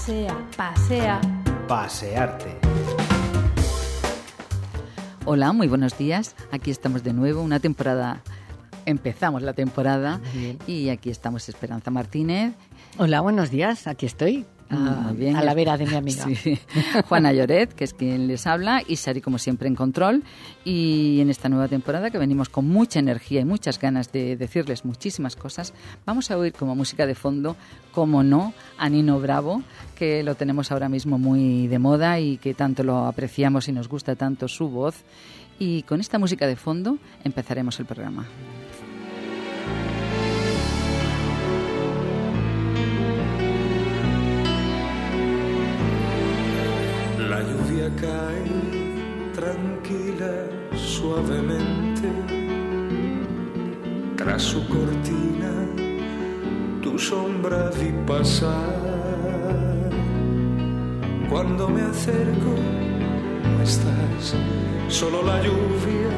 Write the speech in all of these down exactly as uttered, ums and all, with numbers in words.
pasea, pasea. Pasearte. Hola, muy buenos días. Aquí estamos de nuevo, una temporada. Empezamos la temporada y aquí estamos Esperanza Martínez. Hola, buenos días. Aquí estoy. A, Muy bien. a la vera de mi amiga. Sí. Juana Lloret, que es quien les habla, y Sari, como siempre, en control. Y en esta nueva temporada, que venimos con mucha energía y muchas ganas de decirles muchísimas cosas, vamos a oír como música de fondo, como no, a Nino Bravo, que lo tenemos ahora mismo muy de moda y que tanto lo apreciamos y nos gusta tanto su voz. Y con esta música de fondo empezaremos el programa. La lluvia cae tranquila, suavemente. Tras su cortina, tu sombra vi pasar. Cuando me acerco, no estás. Solo la lluvia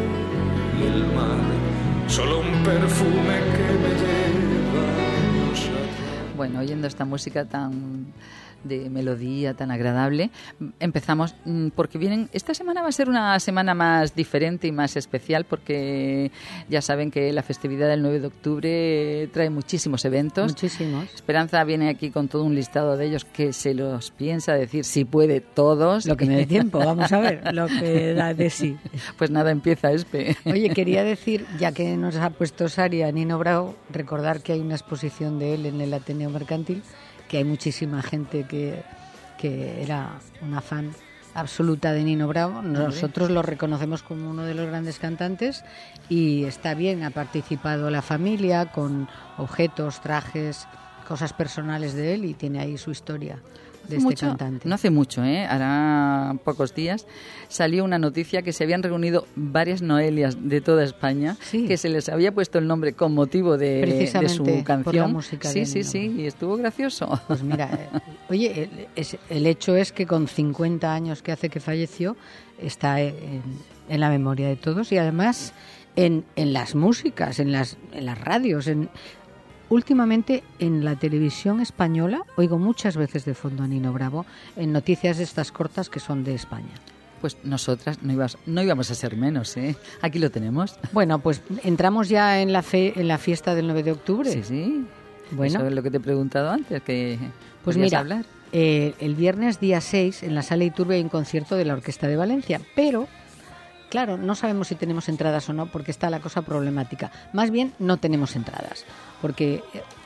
y el mar. Solo un perfume que me lleva años atrás. Bueno, oyendo esta música tan de melodía tan agradable, empezamos porque vienen, esta semana va a ser una semana más diferente y más especial porque ya saben que la festividad del nueve de octubre trae muchísimos eventos. Muchísimos. Esperanza viene aquí con todo un listado de ellos que se los piensa decir si puede todos. Lo que me dé tiempo, vamos a ver, lo que da de sí. Pues nada, empieza Espe. Oye, quería decir, ya que nos ha puesto Sari a Nino Bravo, recordar que hay una exposición de él en el Ateneo Mercantil, que hay muchísima gente que, que era una fan absoluta de Nino Bravo. Nosotros lo reconocemos como uno de los grandes cantantes y está bien, ha participado la familia con objetos, trajes, cosas personales de él y tiene ahí su historia de este mucho, cantante. No hace mucho, ¿eh? Hará pocos días salió una noticia que se habían reunido varias Noelias de toda España, sí, que se les había puesto el nombre con motivo de, de su canción. Por la música sí, de sí, Nino. sí, y estuvo gracioso. Pues mira, eh, oye, el, es, el hecho es que con cincuenta años que hace que falleció, está en, en la memoria de todos y además en, en las músicas, en las, en las radios, en... Últimamente en la televisión española oigo muchas veces de fondo a Nino Bravo en noticias estas cortas que son de España. Pues nosotras no, ibas, no íbamos a ser menos, ¿eh? Aquí lo tenemos. Bueno, pues entramos ya en la fe, en la fiesta del nueve de octubre. Sí, sí. Bueno. Eso es lo que te he preguntado antes, que pues mira, hablar. Eh, el viernes día seis en la Sala Iturbe hay un concierto de la Orquesta de Valencia, pero... Claro, no sabemos si tenemos entradas o no porque está la cosa problemática. Más bien no tenemos entradas porque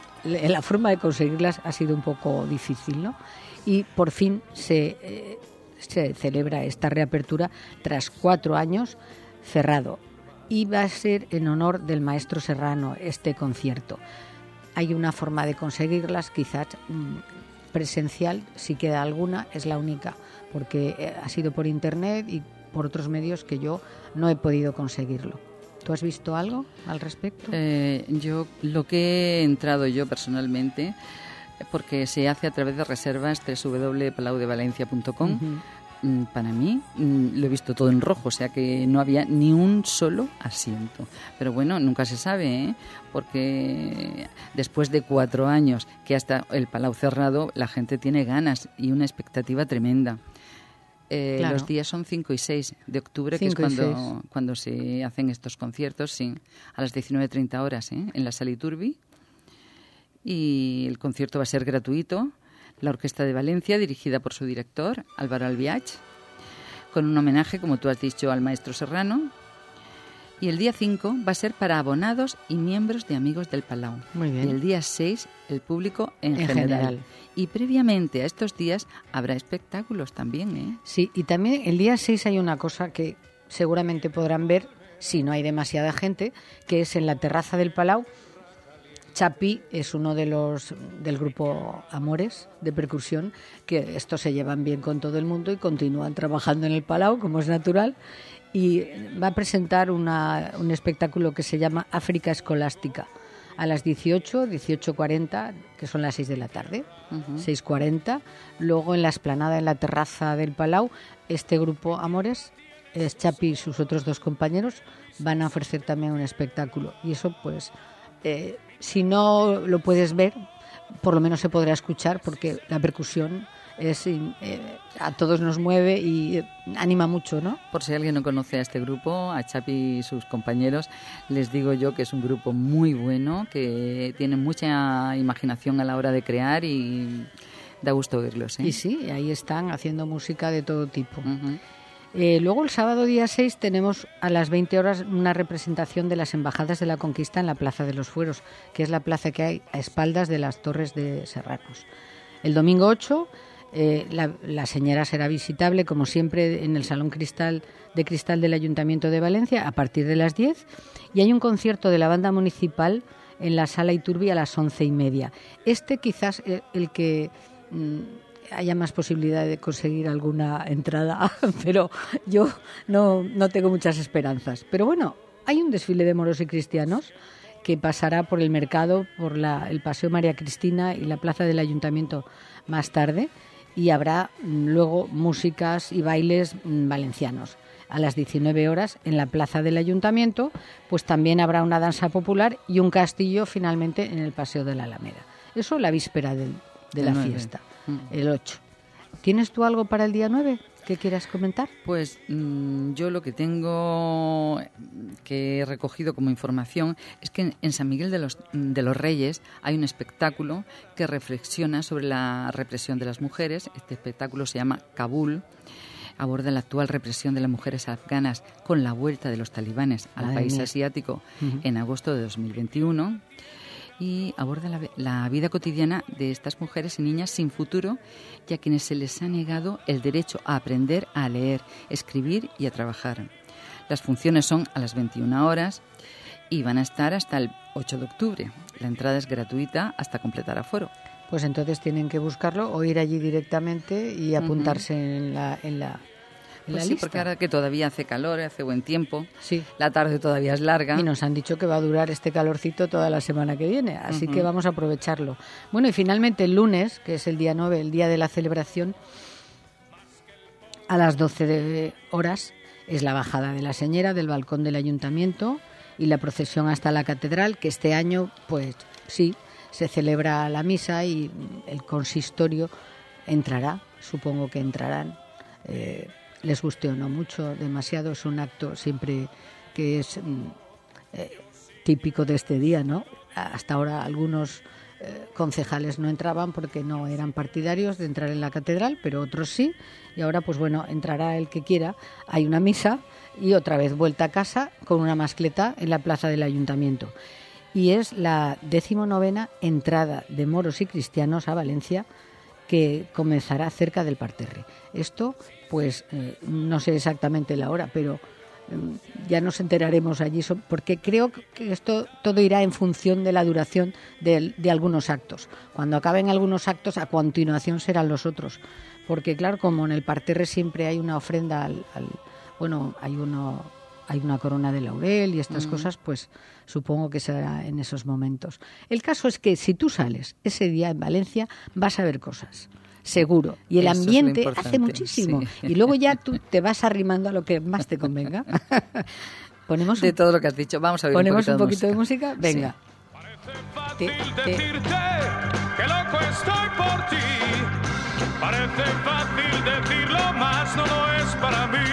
la forma de conseguirlas ha sido un poco difícil, ¿no? Y por fin se, eh, se celebra esta reapertura tras cuatro años cerrado. Y va a ser en honor del maestro Serrano este concierto. Hay una forma de conseguirlas, quizás mmm, presencial, si queda alguna, es la única, porque ha sido por internet y por otros medios que yo no he podido conseguirlo. ¿Tú has visto algo al respecto? Eh, yo lo que he entrado yo personalmente, porque se hace a través de reservas doble u doble u doble u punto palau de valencia punto com. Uh-huh. Para mí lo he visto todo en rojo, o sea que no había ni un solo asiento. Pero bueno, nunca se sabe, ¿eh? Porque después de cuatro años que hasta el Palau cerrado, la gente tiene ganas y una expectativa tremenda. Eh, claro. Los días son cinco y seis de octubre, que es cuando, cuando se hacen estos conciertos, sí, a las diecinueve treinta horas, ¿eh? En la Sala Iturbi. Y el concierto va a ser gratuito. La Orquesta de Valencia, dirigida por su director, Álvaro Albiach, con un homenaje, como tú has dicho, al maestro Serrano. Y el día cinco va a ser para abonados y miembros de Amigos del Palau. Muy bien. Y el día seis, el público en, en general. general. Y previamente a estos días habrá espectáculos también, ¿eh? Sí, y también el día seis hay una cosa que seguramente podrán ver, si no hay demasiada gente, que es en la terraza del Palau. Chapi es uno de los del grupo Amores de percusión, que estos se llevan bien con todo el mundo y continúan trabajando en el Palau, como es natural, y va a presentar una, un espectáculo que se llama África Escolástica a las dieciocho, dieciocho cuarenta, que son las seis de la tarde, uh-huh. seis cuarenta. Luego en la explanada, en la terraza del Palau, este grupo Amores, es Chapi y sus otros dos compañeros, van a ofrecer también un espectáculo. Y eso, pues, eh, si no lo puedes ver, por lo menos se podrá escuchar, porque la percusión es eh, a todos nos mueve y anima mucho, ¿no? Por si alguien no conoce a este grupo, a Chapi y sus compañeros, les digo yo que es un grupo muy bueno, que tiene mucha imaginación a la hora de crear y da gusto oírlos, ¿eh? Y sí, ahí están haciendo música de todo tipo. Uh-huh. Eh, luego el sábado día seis tenemos a las veinte horas una representación de las Embajadas de la Conquista en la Plaza de los Fueros, que es la plaza que hay a espaldas de las Torres de Serranos. El domingo ocho eh, la, la señora será visitable, como siempre, en el Salón Cristal de Cristal del Ayuntamiento de Valencia a partir de las diez, y hay un concierto de la banda municipal en la Sala Iturbi a las once y media. Este quizás eh, el que... Mm, haya más posibilidad de conseguir alguna entrada, pero yo no, no tengo muchas esperanzas. Pero bueno, hay un desfile de moros y cristianos que pasará por el mercado, por la, el Paseo María Cristina y la Plaza del Ayuntamiento más tarde, y habrá luego músicas y bailes valencianos. A las diecinueve horas en la Plaza del Ayuntamiento, pues también habrá una danza popular y un castillo finalmente en el Paseo de la Alameda. Eso la víspera del, de la fiesta. El ocho. ¿Tienes tú algo para el día nueve que quieras comentar? Pues mmm, yo lo que tengo que he recogido como información es que en, en San Miguel de los, de los Reyes hay un espectáculo que reflexiona sobre la represión de las mujeres. Este espectáculo se llama Kabul. Aborda la actual represión de las mujeres afganas con la vuelta de los talibanes al Madre país mía. asiático Uh-huh. en agosto de dos mil veintiuno. Y aborda la, la vida cotidiana de estas mujeres y niñas sin futuro y a quienes se les ha negado el derecho a aprender a leer, escribir y a trabajar. Las funciones son a las veintiuna horas y van a estar hasta el ocho de octubre. La entrada es gratuita hasta completar aforo. Pues entonces tienen que buscarlo o ir allí directamente y apuntarse uh-huh. en la, en la, en pues la sí, lista. porque ahora que todavía hace calor, hace buen tiempo, sí. La tarde todavía es larga. Y nos han dicho que va a durar este calorcito toda la semana que viene, así uh-huh. que vamos a aprovecharlo. Bueno, y finalmente el lunes, que es el día nueve, el día de la celebración, a las doce horas es la bajada de la señera del balcón del ayuntamiento y la procesión hasta la catedral, que este año, pues sí, se celebra la misa y el consistorio entrará, supongo que entrarán, eh, les guste o no mucho, demasiado, es un acto siempre que es eh, típico de este día, ¿no? Hasta ahora algunos eh, concejales no entraban porque no eran partidarios de entrar en la catedral, pero otros sí, y ahora pues bueno, entrará el que quiera, hay una misa y otra vez vuelta a casa con una mascleta en la plaza del ayuntamiento. Y es la decimonovena entrada de moros y cristianos a Valencia, que comenzará cerca del parterre. Esto, pues, eh, no sé exactamente la hora, pero eh, ya nos enteraremos allí, porque creo que esto todo irá en función de la duración de, de algunos actos. Cuando acaben algunos actos, a continuación serán los otros. Porque, claro, como en el parterre siempre hay una ofrenda, al, al bueno, hay uno... hay una corona de laurel y estas mm. cosas, pues supongo que será en esos momentos. El caso es que si tú sales ese día en Valencia, vas a ver cosas, seguro. Y el Eso ambiente es hace muchísimo. Sí. Y luego ya tú te vas arrimando a lo que más te convenga. Ponemos de un, todo lo que has dicho. Vamos a ver ponemos un un poquito, poquito de música. De música? Venga. Sí. Parece fácil te, te... decirte que loco estoy por ti. Parece fácil decirlo, más no lo es para mí.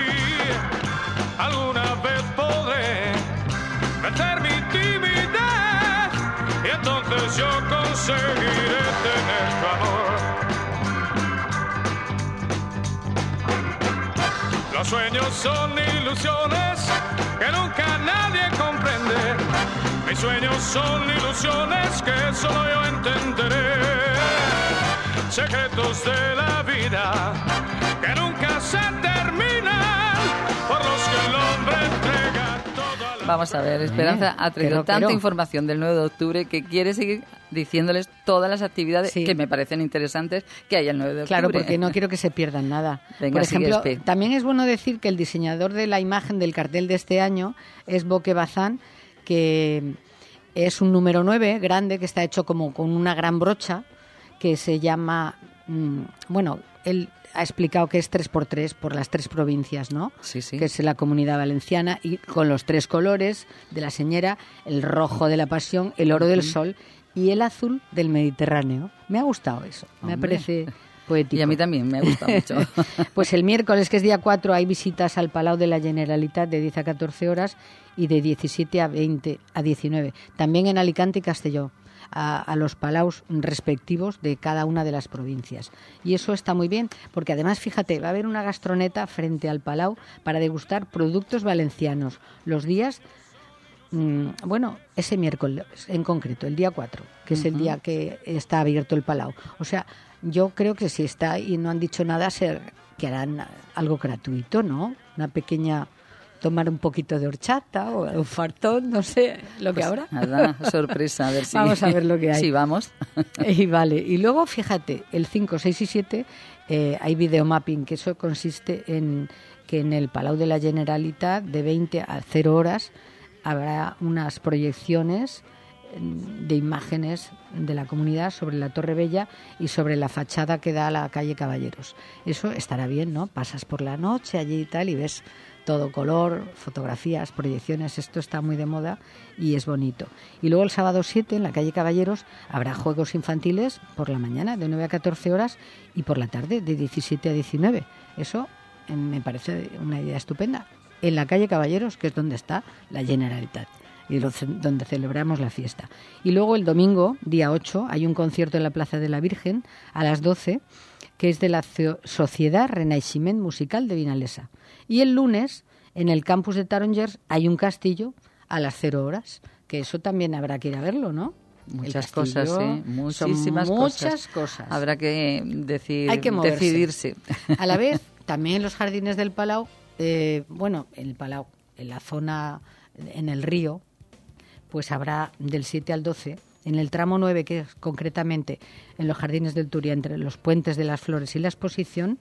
Alguna vez podré vencer mi timidez y entonces yo conseguiré tener tu amor. Los sueños son ilusiones que nunca nadie comprende. Mis sueños son ilusiones que solo yo entenderé. Secretos de la vida que nunca se terminan, por los que el hombre entrega toda la... Vamos a ver, Esperanza ha traído pero, tanta pero. información del nueve de octubre que quiere seguir diciéndoles todas las actividades sí. que me parecen interesantes que hay el nueve de octubre. Claro, porque no quiero que se pierdan nada. Venga, por ejemplo, sigue, también es bueno decir que el diseñador de la imagen del cartel de este año es Boque Bazán, que es un número nueve grande que está hecho como con una gran brocha, que se llama, mmm, bueno, él ha explicado que es tres por tres por las tres provincias, ¿no? Sí, sí. Que es la Comunidad Valenciana, y con los tres colores de la señera, el rojo de la Pasión, el oro uh-huh. del Sol y el azul del Mediterráneo. Me ha gustado eso. Hombre. Me parece poético. Y a mí también me gusta mucho. Pues el miércoles, que es día cuatro, hay visitas al Palau de la Generalitat de diez a catorce horas y de diecisiete a veinte a diecinueve. También en Alicante y Castelló, a, a los palaus respectivos de cada una de las provincias. Y eso está muy bien, porque además, fíjate, va a haber una gastroneta frente al Palau para degustar productos valencianos los días... Bueno, ese miércoles en concreto, el día cuatro, que uh-huh. es el día que está abierto el Palau. O sea, yo creo que si está y no han dicho nada, se, que harán algo gratuito, ¿no? Una pequeña... tomar un poquito de horchata o un fartón, no sé, lo que pues habrá. Nada, sorpresa, a ver si... Vamos a ver lo que hay. Sí, vamos. Y vale, y luego, fíjate, el cinco, seis y siete eh, hay videomapping, que eso consiste en que en el Palau de la Generalitat, de veinte a cero horas, habrá unas proyecciones de imágenes de la comunidad sobre la Torre Bella y sobre la fachada que da a la calle Caballeros. Eso estará bien, ¿no? Pasas por la noche allí y tal y ves todo color, fotografías, proyecciones, esto está muy de moda y es bonito. Y luego el sábado siete en la calle Caballeros habrá juegos infantiles por la mañana de nueve a catorce horas y por la tarde de diecisiete a diecinueve. Eso eh, me parece una idea estupenda. En la calle Caballeros, que es donde está la Generalitat y donde celebramos la fiesta. Y luego el domingo, día ocho, hay un concierto en la Plaza de la Virgen a las doce, que es de la Sociedad Renaixement Musical de Vinalesa. Y el lunes, en el campus de Tarongers, hay un castillo a las cero horas, que eso también habrá que ir a verlo, ¿no? Muchas cosas, sí, muchísimas muchas cosas. cosas. Habrá que, decir, hay que decidirse. A la vez, también en los jardines del Palau, eh, bueno, en el Palau, en la zona, en el río, pues habrá del siete al doce, en el tramo nueve, que es concretamente en los jardines del Turia, entre los puentes de las Flores y la exposición,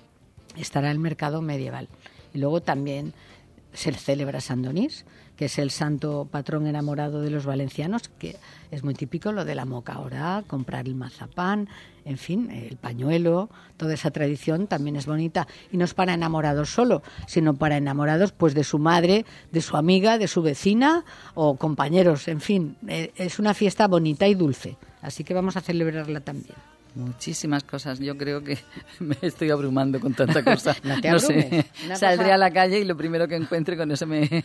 estará el mercado medieval. Y luego también se celebra San Donís, que es el santo patrón enamorado de los valencianos, que es muy típico lo de la mocaora, comprar el mazapán, en fin, el pañuelo, toda esa tradición también es bonita. Y no es para enamorados solo, sino para enamorados pues de su madre, de su amiga, de su vecina o compañeros, en fin, es una fiesta bonita y dulce, así que vamos a celebrarla también. Muchísimas cosas. Yo creo que me estoy abrumando con tanta cosa. No te no abrumes. sé. Saldré cosa... a la calle y lo primero que encuentre con eso me...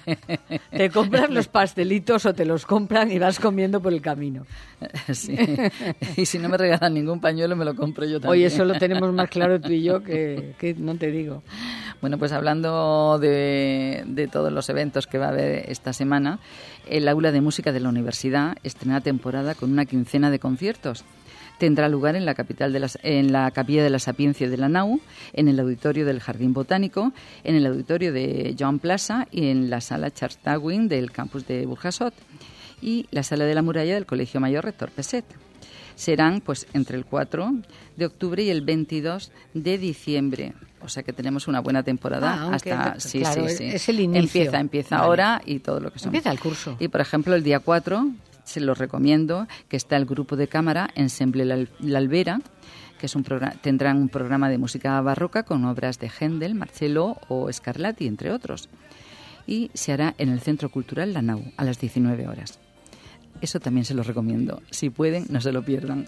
Te compras los pastelitos o te los compran y vas comiendo por el camino. Sí. Y si no me regalan ningún pañuelo, me lo compro yo también. Oye, eso lo tenemos más claro tú y yo que, que no te digo. Bueno, pues hablando de, de todos los eventos que va a haber esta semana, el Aula de Música de la Universidad estrena temporada con una quincena de conciertos. Tendrá lugar en la capital de las, en la Capilla de la Sapiencia de la Nau, en el auditorio del Jardín Botánico, en el auditorio de Joan Plaza y en la sala Charles Darwin del campus de Burjasot y la sala de la Muralla del Colegio Mayor Rector Peset. Serán pues entre el cuatro de octubre y el veintidós de diciembre. O sea que tenemos una buena temporada ah, hasta que, sí, claro, sí, sí. Es el inicio. Empieza, empieza vale. ahora y todo lo que son. Empieza el curso. Y por ejemplo el día cuatro se los recomiendo, que está el grupo de cámara Ensemble La Albera, que es un programa, tendrán un programa de música barroca con obras de Händel, Marcello o Scarlatti, entre otros. Y se hará en el Centro Cultural La Nau, a las diecinueve horas. Eso también se los recomiendo. Si pueden, no se lo pierdan.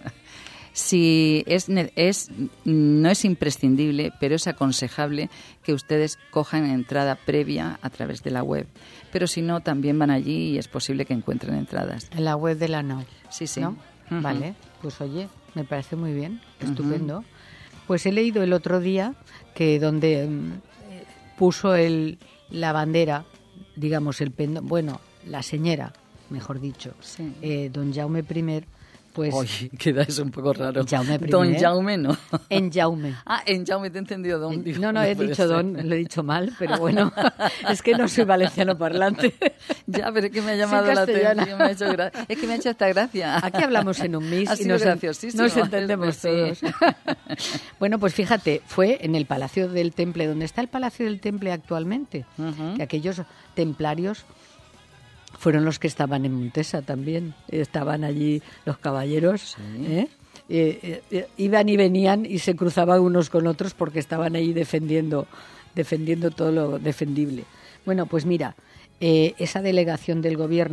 Si es, es no es imprescindible, pero es aconsejable que ustedes cojan entrada previa a través de la web. Pero si no, también van allí y es posible que encuentren entradas. En la web de la Nau. Sí, sí. ¿No? Uh-huh. Vale, pues oye, me parece muy bien, estupendo. Uh-huh. Pues he leído el otro día que donde um, puso el, la bandera, digamos, el pendón, bueno, la señora, mejor dicho, sí. eh, don Jaume I, pues... Oye, queda eso un poco raro. Jaume I. Don Jaume, no. En Jaume. Ah, en Jaume, te he entendido don. Digo, no, no, no he dicho ser. don, lo he dicho mal, pero bueno, es que no soy valenciano parlante. Ya, pero es que me ha llamado la atención, me ha hecho gra... es que me ha hecho esta gracia. Aquí hablamos en un mis y nos, graciosísimo. nos entendemos sí. todos. Bueno, pues fíjate, fue en el Palacio del Temple, donde está el Palacio del Temple actualmente, uh-huh. que aquellos templarios fueron los que estaban en Montesa también, estaban allí los caballeros, sí. ¿eh? Eh, eh, iban y venían y se cruzaban unos con otros porque estaban ahí defendiendo, defendiendo todo lo defendible. Bueno, pues mira, eh, esa delegación del gobierno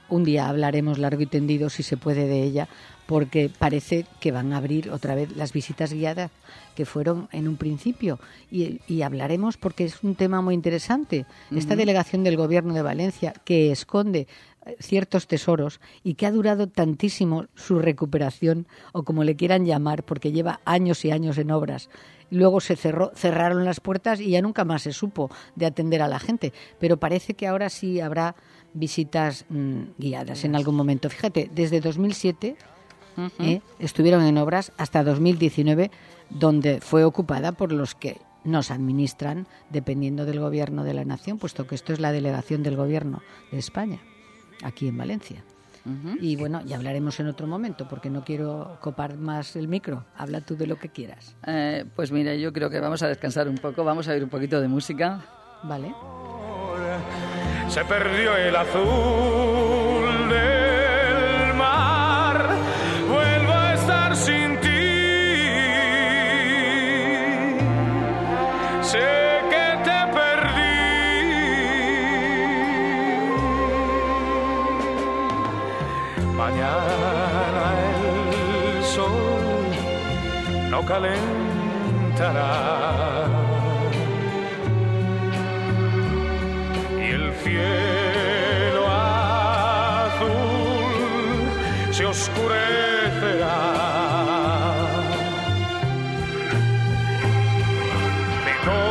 un día hablaremos largo y tendido, si se puede, de ella, porque parece que van a abrir otra vez las visitas guiadas que fueron en un principio. Y, y hablaremos porque es un tema muy interesante. Uh-huh. Esta delegación del Gobierno de Valencia, que esconde ciertos tesoros y que ha durado tantísimo su recuperación, o como le quieran llamar, porque lleva años y años en obras. Luego se cerró, cerraron las puertas y ya nunca más se supo de atender a la gente. Pero parece que ahora sí habrá visitas mmm, guiadas en algún momento. Fíjate, desde dos mil siete uh-huh. eh, estuvieron en obras hasta dos mil diecinueve, donde fue ocupada por los que nos administran dependiendo del Gobierno de la Nación, puesto que esto es la delegación del Gobierno de España, aquí en Valencia. Uh-huh. Y bueno, ya hablaremos en otro momento, porque no quiero copar más el micro. Habla tú de lo que quieras. Eh, pues mira, yo creo que vamos a descansar un poco, vamos a oír un poquito de música. Vale. Se perdió el azul del mar, vuelvo a estar sin ti. Sé que te perdí. Mañana el sol no calentará y el cielo azul se oscurecerá. Mi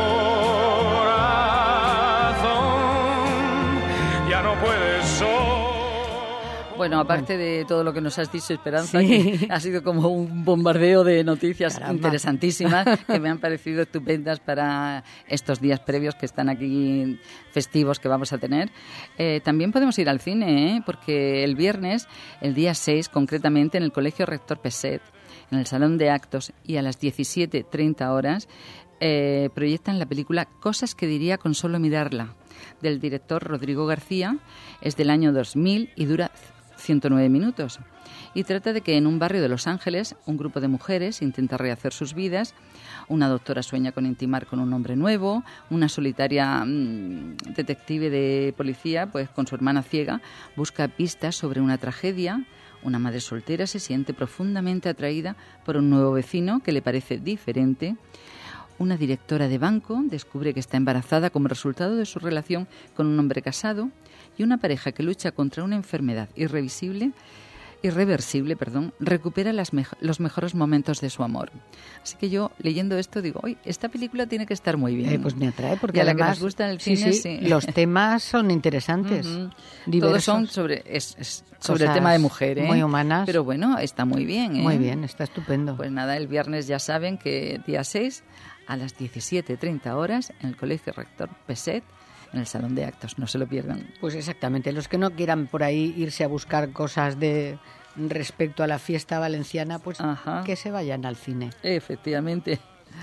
corazón ya no puede soportar. Bueno, aparte de todo lo que nos has dicho, Esperanza, sí. que ha sido como un bombardeo de noticias Caramba. interesantísimas que me han parecido estupendas para estos días previos que están aquí festivos que vamos a tener. Eh, también podemos ir al cine, ¿eh? Porque el viernes, el día seis, concretamente en el Colegio Rector Peset, en el Salón de Actos, y a las diecisiete treinta horas, eh, proyectan la película Cosas que diría con solo mirarla, del director Rodrigo García. Es del año dos mil y dura ciento nueve minutos. Y trata de que en un barrio de Los Ángeles un grupo de mujeres intenta rehacer sus vidas. Una doctora sueña con intimar con un hombre nuevo. Una solitaria mmm, detective de policía, pues con su hermana ciega, busca pistas sobre una tragedia. Una madre soltera se siente profundamente atraída por un nuevo vecino que le parece diferente. Una directora de banco descubre que está embarazada como resultado de su relación con un hombre casado, y una pareja que lucha contra una enfermedad irreversible, irreversible, perdón, recupera las mejo- los mejores momentos de su amor. Así que yo, leyendo esto, digo, ¡ay, esta película tiene que estar muy bien! Eh, pues me atrae, porque y a la además, que nos gusta el sí, cine, sí, sí. los temas son interesantes, uh-huh. diversos. Todos son sobre, es, es sobre el tema de mujer, ¿eh? Muy humanas. Pero bueno, está muy bien, ¿eh? Muy bien, está estupendo. Pues nada, el viernes ya saben que día seis, a las diecisiete treinta horas, en el Colegio Rector Peset, en el Salón de Actos, no se lo pierdan. Pues exactamente, los que no quieran por ahí irse a buscar cosas de respecto a la fiesta valenciana, pues Ajá. que se vayan al cine. Efectivamente.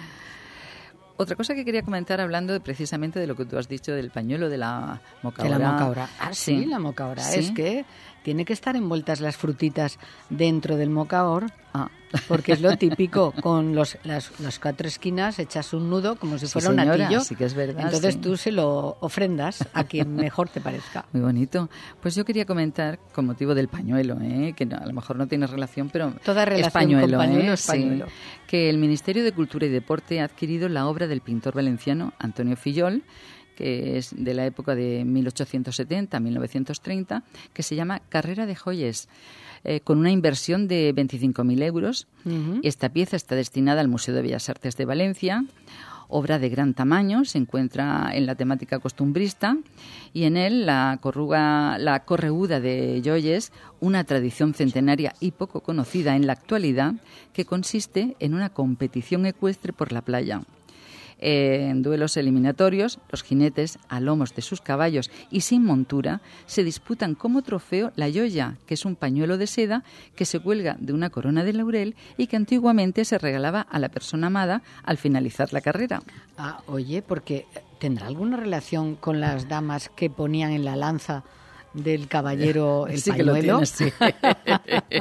Otra cosa que quería comentar, hablando de, precisamente de lo que tú has dicho del pañuelo de la mocaora. De la mocaora. Ah, sí, sí la mocaora. ¿Sí? Es que tiene que estar envueltas las frutitas dentro del mocaor. Ah. Porque es lo típico, con los, las, las cuatro esquinas echas un nudo como si fuera sí, señora, un atillo. Sí que es verdad. Entonces sí. tú se lo ofrendas a quien mejor te parezca. Muy bonito. Pues yo quería comentar, con motivo del pañuelo, ¿eh? que no, a lo mejor no tiene relación, pero toda relación es pañuelo, con pañuelo ¿eh? es pañuelo. Sí. Que el Ministerio de Cultura y Deporte ha adquirido la obra del pintor valenciano Antonio Fillol, que es de la época de mil ochocientos setenta a mil novecientos treinta, que se llama Carrera de Joyes, eh, con una inversión de veinticinco mil euros. Uh-huh. Esta pieza está destinada al Museo de Bellas Artes de Valencia, obra de gran tamaño, se encuentra en la temática costumbrista, y en él la, corruga, la correúda de Joyes, una tradición centenaria y poco conocida en la actualidad, que consiste en una competición ecuestre por la playa. En duelos eliminatorios, los jinetes, a lomos de sus caballos y sin montura, se disputan como trofeo la joya, que es un pañuelo de seda que se cuelga de una corona de laurel y que antiguamente se regalaba a la persona amada al finalizar la carrera. Ah, oye, porque ¿tendrá alguna relación con las damas que ponían en la lanza del caballero el sí pañuelo? Que lo tienes, sí.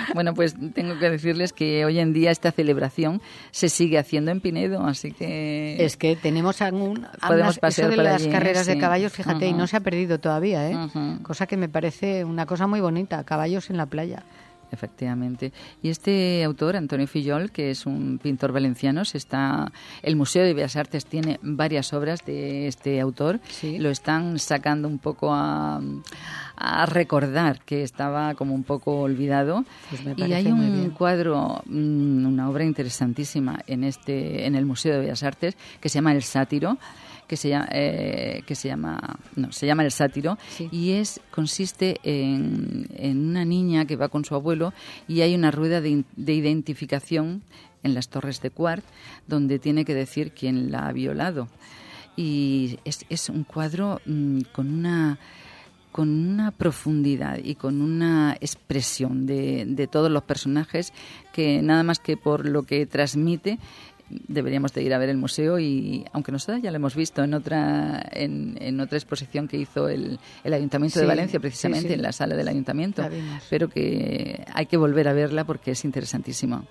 Bueno, pues tengo que decirles que hoy en día esta celebración se sigue haciendo en Pinedo, así que... Es que tenemos algún... Podemos pasear eso de por las allí, carreras sí. de caballos, fíjate, Uh-huh. y no se ha perdido todavía, ¿eh? Uh-huh. Cosa que me parece una cosa muy bonita, caballos en la playa. Efectivamente. Y este autor, Antonio Fillol, que es un pintor valenciano, se está, el Museo de Bellas Artes tiene varias obras de este autor. Sí. Lo están sacando un poco a, a recordar que estaba como un poco olvidado. Pues me y parece hay muy un bien. cuadro, una obra interesantísima en este, en el Museo de Bellas Artes que se llama El Sátiro. que se llama, eh, que se llama no se llama El Sátiro, sí. y es consiste en, en una niña que va con su abuelo y hay una rueda de, de identificación en las Torres de Quart donde tiene que decir quién la ha violado, y es, es un cuadro mmm, con una con una profundidad y con una expresión de, de todos los personajes que nada más que por lo que transmite deberíamos de ir a ver el museo, y aunque nosotros ya lo hemos visto en otra en, en otra exposición que hizo el, el Ayuntamiento Sí, de Valencia, precisamente sí, sí. en la sala del Ayuntamiento, La vimos. pero que hay que volver a verla porque es interesantísima.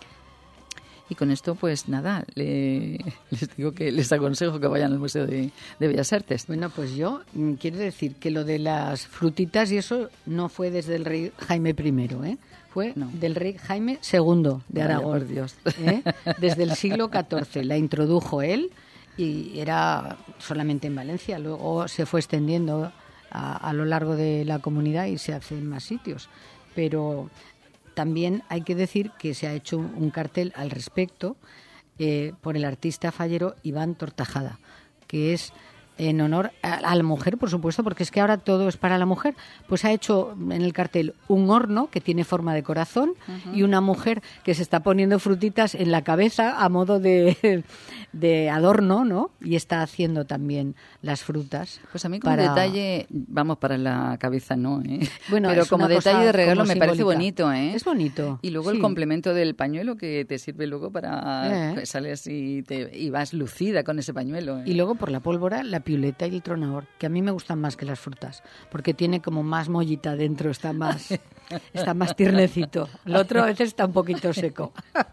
Y con esto, pues nada, le, les digo que les aconsejo que vayan al Museo de, de Bellas Artes. Bueno, pues yo mm, quiero decir que lo de las frutitas y eso no fue desde el rey Jaime primero, ¿eh? Fue No. del rey Jaime segundo de Vaya, Aragón. por Dios. ¿eh? Desde el siglo catorce la introdujo él y era solamente en Valencia. Luego se fue extendiendo a, a lo largo de la comunidad y se hace en más sitios. Pero también hay que decir que se ha hecho un, un cartel al respecto eh, por el artista fallero Iván Tortajada, que es en honor a, a la mujer, por supuesto, porque es que ahora todo es para la mujer. Pues ha hecho en el cartel un horno que tiene forma de corazón uh-huh. y una mujer que se está poniendo frutitas en la cabeza a modo de, de adorno, ¿no? Y está haciendo también las frutas. Pues a mí como para... detalle, vamos, para la cabeza no, ¿eh? Bueno, pero es como una detalle cosa de regalo como me parece simbólica. bonito, ¿eh? Es bonito. Y luego sí. el complemento del pañuelo que te sirve luego para... Eh. Sales y, te, y vas lucida con ese pañuelo, ¿eh? Y luego por la pólvora, la piuleta y el tronador, que a mí me gustan más que las frutas, porque tiene como más mollita dentro, está más, está más tiernecito. El otro a veces está un poquito seco.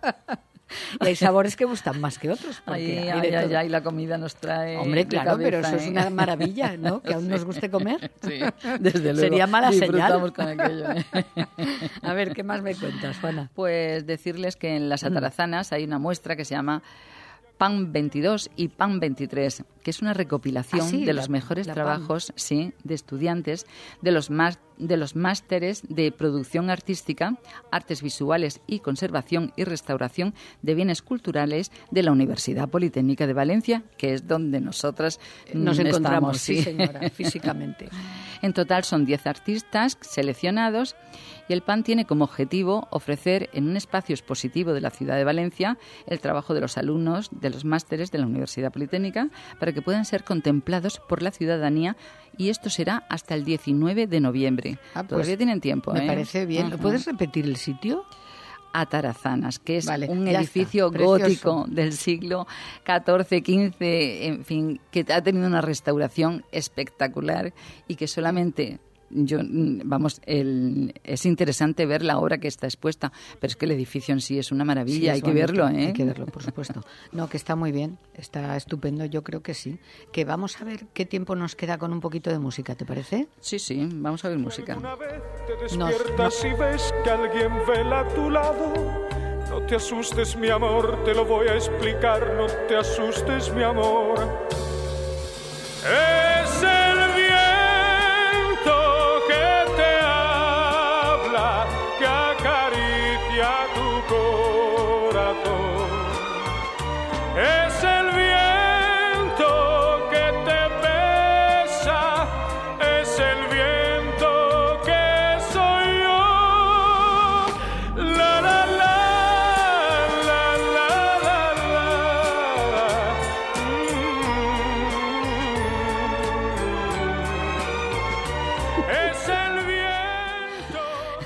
Y hay sabores que gustan más que otros. Ay, hay ay, de ay, todo. ay, la comida nos trae... Hombre, de claro, cabeza, pero eso ¿eh? es una maravilla, ¿no? Que aún nos guste comer. Sí, desde luego. Sería mala Disfrutamos señal. con aquello, ¿eh? A ver, ¿qué más me cuentas, Juana? Pues decirles que en las Atarazanas hay una muestra que se llama Pan veintidós y Pan veintitrés, que es una recopilación ah, sí, de la, los mejores la trabajos sí, de estudiantes de los más de los másteres de producción artística, artes visuales y conservación y restauración de bienes culturales de la Universidad Politécnica de Valencia, que es donde nosotras nos estamos, encontramos, sí, sí, señora, físicamente. En total son diez artistas seleccionados y el P A N tiene como objetivo ofrecer en un espacio expositivo de la ciudad de Valencia el trabajo de los alumnos de los másteres de la Universidad Politécnica para que puedan ser contemplados por la ciudadanía, y esto será hasta el diecinueve de noviembre. Ah, pues, Todavía tienen tiempo. Me ¿eh? parece bien. Uh-huh. ¿Puedes repetir el sitio? Atarazanas, que es vale, un edificio está, gótico del siglo catorce, quince, en fin, que ha tenido una restauración espectacular y que solamente... Yo, vamos, el, es interesante ver la obra que está expuesta, pero es que el edificio en sí es una maravilla, sí, es hay bonito, que verlo, ¿eh? Hay que verlo, por supuesto. No, que está muy bien, está estupendo, yo creo que sí. Que vamos a ver qué tiempo nos queda con un poquito de música, ¿te parece? Sí, sí, vamos a ver música. Una vez te despiertas no, no. y ves que alguien vela a tu lado, no te asustes, mi amor, te lo voy a explicar, no te asustes, mi amor. Es el que acaricia tu corazón, es el viento que te besa, es el viento que soy yo. La la la la la la la, mm.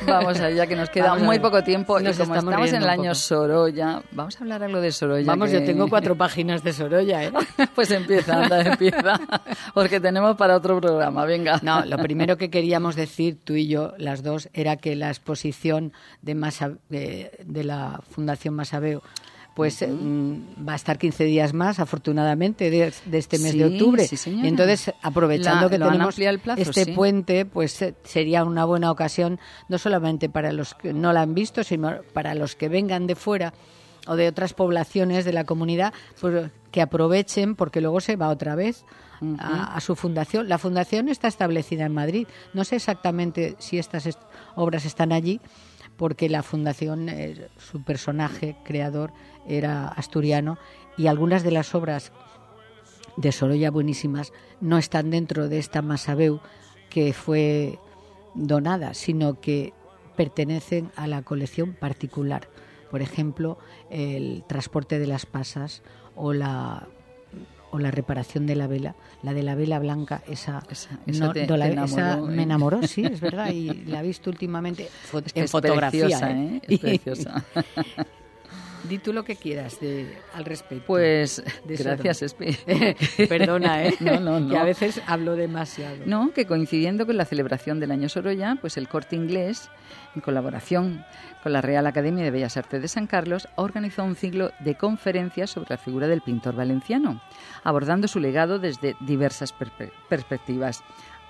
Vamos allá, que nos queda muy poco tiempo. Nos y como estamos estamos en el año poco. Sorolla, vamos a hablar algo de Sorolla. Vamos, que... yo tengo cuatro páginas de Sorolla, ¿eh? Pues empieza, anda, empieza. Porque tenemos para otro programa, venga. No, lo primero que queríamos decir, tú y yo, las dos, era que la exposición de, Masa, de, de la Fundación Masabeu pues uh-huh. mm, va a estar quince días más, afortunadamente, de, de este mes sí, de octubre. Sí, señora. Y entonces, aprovechando la, que tenemos el plazo, este sí. puente, pues eh, sería una buena ocasión, no solamente para los que no la han visto, sino para los que vengan de fuera o de otras poblaciones de la comunidad, pues que aprovechen, porque luego se va otra vez uh-huh. a, a su fundación. La fundación está establecida en Madrid. No sé exactamente si estas est- obras están allí, porque la fundación, eh, su personaje creador era asturiano, y algunas de las obras de Sorolla buenísimas no están dentro de esta Masabeu que fue donada, sino que pertenecen a la colección particular. Por ejemplo, el transporte de las pasas o la o la reparación de la vela, la de la vela blanca, esa, esa, esa, no, te, do la, te enamoró, esa ¿eh? me enamoró, sí, es verdad, y la he visto últimamente fo- es en es fotografía. Preciosa, ¿eh? Es preciosa. Di tú lo que quieras de, al respecto. Pues de gracias, Espi. Perdona, ¿eh? No, no, no. Que a veces hablo demasiado. No, que coincidiendo con la celebración del Año Sorolla, pues el Corte Inglés, en colaboración con la Real Academia de Bellas Artes de San Carlos, ha organizado un ciclo de conferencias sobre la figura del pintor valenciano, abordando su legado desde diversas per- perspectivas.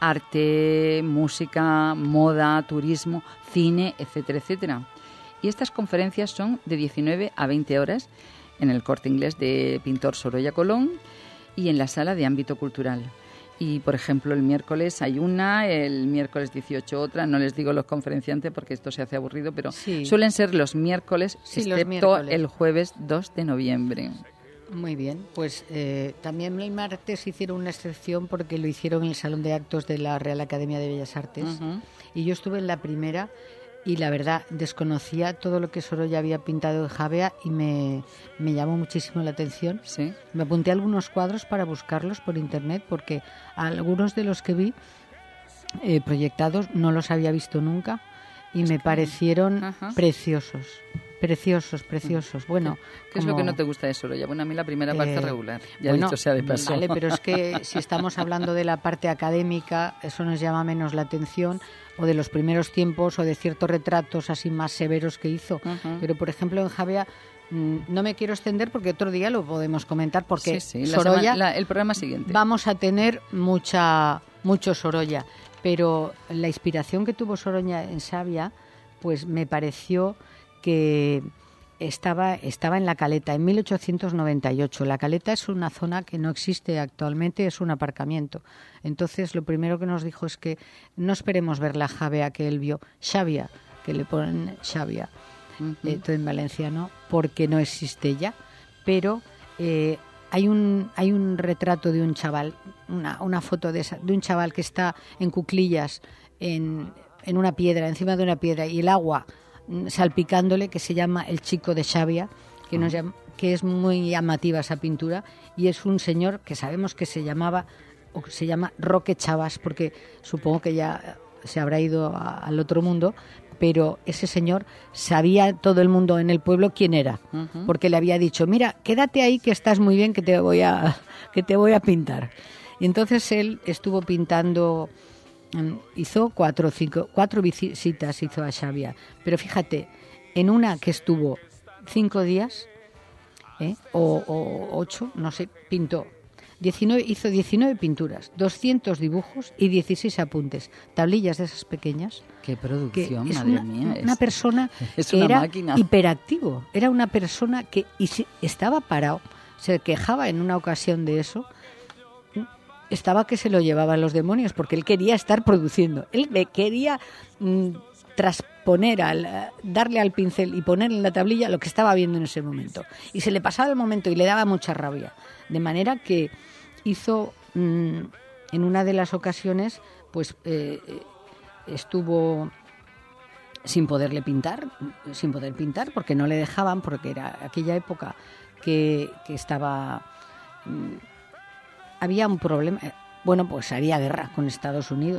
Arte, música, moda, turismo, cine, etcétera, etcétera. Y estas conferencias son de diecinueve a veinte horas en el Corte Inglés de Pintor Sorolla Colón y en la sala de ámbito cultural. Y, por ejemplo, el miércoles hay una, el miércoles dieciocho otra, no les digo los conferenciantes porque esto se hace aburrido, pero sí. suelen ser los miércoles, sí, excepto los miércoles. el jueves dos de noviembre. Muy bien, pues eh, también el martes hicieron una excepción porque lo hicieron en el Salón de Actos de la Real Academia de Bellas Artes, uh-huh. y yo estuve en la primera. Y la verdad, desconocía todo lo que Sorolla había pintado en Javea y me, me llamó muchísimo la atención. Sí. Me apunté a algunos cuadros para buscarlos por internet porque algunos de los que vi eh, proyectados no los había visto nunca y me parecieron Ajá. preciosos. Preciosos, preciosos. Bueno, ¿qué es como... lo que no te gusta de Sorolla? Bueno, a mí la primera parte eh, regular, ya bueno, dicho sea de paso. Vale, pero es que si estamos hablando de la parte académica, eso nos llama menos la atención, o de los primeros tiempos, o de ciertos retratos así más severos que hizo. Uh-huh. Pero, por ejemplo, en Javea, mmm, no me quiero extender porque otro día lo podemos comentar, porque sí, sí, Sorolla, la semana, la, el programa siguiente. Vamos a tener mucha mucho Sorolla, pero la inspiración que tuvo Sorolla en Xavia, pues me pareció que estaba, estaba en La Caleta, en mil ochocientos noventa y ocho. La Caleta es una zona que no existe actualmente, es un aparcamiento. Entonces, lo primero que nos dijo es que no esperemos ver la Javea que él vio, Xavia, que le ponen Xavia, uh-huh. eh, todo en valenciano, porque no existe ya. Pero eh, hay un hay un retrato de un chaval, una, una foto de, esa, de un chaval que está en cuclillas, en, en una piedra, encima de una piedra, y el agua salpicándole, que se llama El Chico de Xavia, que, nos llama, que es muy llamativa esa pintura, y es un señor que sabemos que se llamaba o se llama Roque Chavas, porque supongo que ya se habrá ido a, al otro mundo, pero ese señor sabía todo el mundo en el pueblo quién era, uh-huh. porque le había dicho, mira, quédate ahí que estás muy bien, que te voy a que te voy a pintar. Y entonces él estuvo pintando. Hizo cuatro cinco cuatro visitas hizo a Xavia, pero fíjate, en una que estuvo cinco días ¿eh? o, o ocho, no sé, pintó diecinueve, hizo diecinueve pinturas, doscientos dibujos y dieciséis apuntes, tablillas de esas pequeñas. Qué producción, que es madre una, mía. Una es, persona es que una era máquina. Hiperactivo, era una persona que y si, estaba parado, se quejaba en una ocasión de eso. Estaba que se lo llevaban los demonios porque él quería estar produciendo. Él me quería mm, transponer, al, darle al pincel y poner en la tablilla lo que estaba viendo en ese momento. Y se le pasaba el momento y le daba mucha rabia. De manera que hizo, mm, en una de las ocasiones, pues eh, estuvo sin poderle pintar, sin poder pintar porque no le dejaban, porque era aquella época que, que estaba... Mm, había un problema, bueno, pues había guerra con Estados Unidos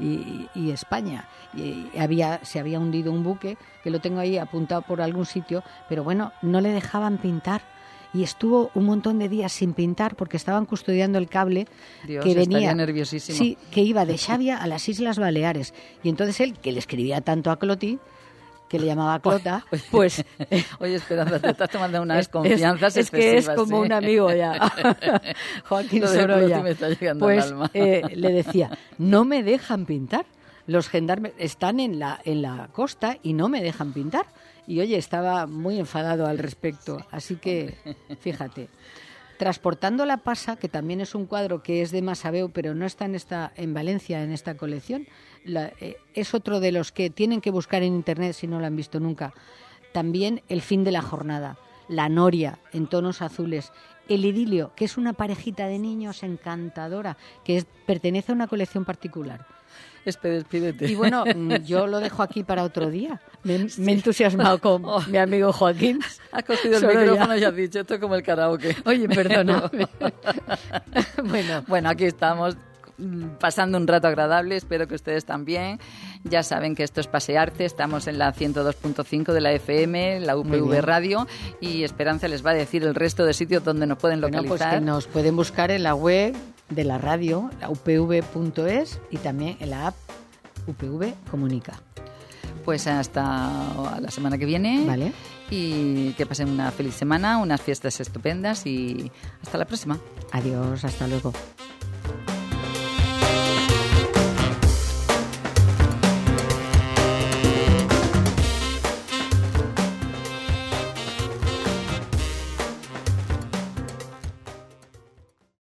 y, y España. Y había, se había hundido un buque, que lo tengo ahí apuntado por algún sitio, pero bueno, no le dejaban pintar. Y estuvo un montón de días sin pintar porque estaban custodiando el cable. Dios, que venía, estaría nerviosísimo. Sí, que iba de Xavia a las Islas Baleares. Y entonces él, que le escribía tanto a Cloti, que le llamaba Clota, oye, pues... Oye, Esperanza, te estás tomando unas confianzas es, es que es como ¿sí? un amigo ya. Joaquín Sorolla. Me está llegando pues al alma. Eh, le decía, no me dejan pintar. Los gendarmes están en la, en la costa y no me dejan pintar. Y oye, estaba muy enfadado al respecto. Así que, fíjate. Transportando la Pasa, que también es un cuadro que es de Massaveu, pero no está en esta en Valencia, en esta colección, la, eh, es otro de los que tienen que buscar en internet si no lo han visto nunca. También El fin de la jornada, La noria en tonos azules, El idilio, que es una parejita de niños encantadora, que es, pertenece a una colección particular. Despídete. Y bueno, yo lo dejo aquí para otro día. Me, sí. me he entusiasmado con oh. mi amigo Joaquín. Has cogido el Solo micrófono ya. y has dicho, esto es como el karaoke. Oye, perdona. bueno. bueno, aquí estamos pasando un rato agradable, espero que ustedes también. Ya saben que esto es Pasearte, estamos en la ciento dos punto cinco de la F M, la U P V Radio, y Esperanza les va a decir el resto de sitios donde nos pueden localizar. Bueno, pues que nos pueden buscar en la web de la radio, la u p v punto es, y también en la app U P V Comunica. Pues hasta la semana que viene. Vale. Y que pasen una feliz semana, unas fiestas estupendas y hasta la próxima. Adiós, hasta luego.